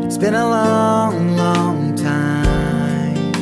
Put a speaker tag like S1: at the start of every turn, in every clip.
S1: It's been a long, long time.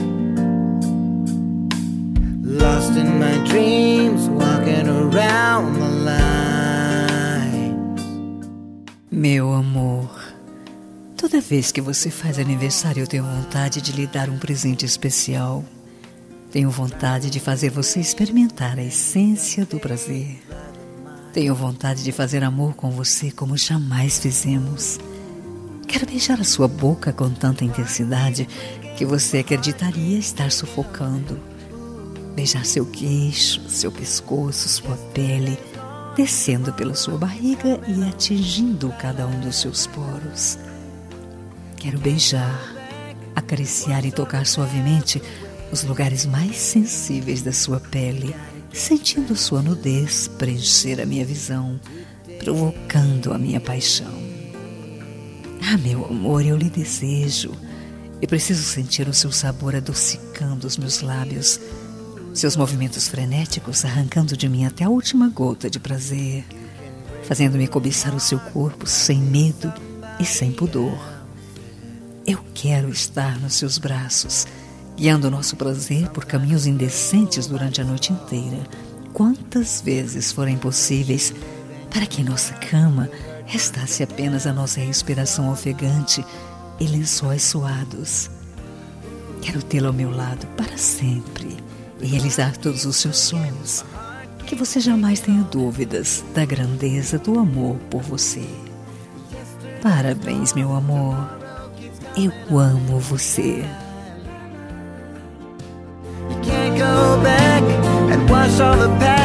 S1: Lost in my dreams, walking around the lines.
S2: Meu amor, toda vez que você faz aniversário, eu tenho vontade de lhe dar um presente especial. Tenho vontade de fazer você experimentar a essência do prazer. Tenho vontade de fazer amor com você como jamais fizemos. Quero beijar a sua boca com tanta intensidade que você acreditaria estar sufocando. Beijar seu queixo, seu pescoço, sua pele, descendo pela sua barriga e atingindo cada um dos seus poros. Quero beijar, acariciar e tocar suavemente os lugares mais sensíveis da sua pele, sentindo sua nudez preencher a minha visão, provocando a minha paixão. Ah, meu amor, eu lhe desejo. Eu preciso sentir o seu sabor adocicando os meus lábios, seus movimentos frenéticos arrancando de mim até a última gota de prazer, fazendo-me cobiçar o seu corpo sem medo e sem pudor. Eu quero estar nos seus braços, guiando o nosso prazer por caminhos indecentes durante a noite inteira, quantas vezes forem possíveis, para que em nossa cama restasse apenas a nossa respiração ofegante e lençóis suados. Quero tê-lo ao meu lado para sempre e realizar todos os seus sonhos, que você jamais tenha dúvidas da grandeza do amor por você. Parabéns, meu amor. Eu amo você.
S1: Can't go back and wash all the past.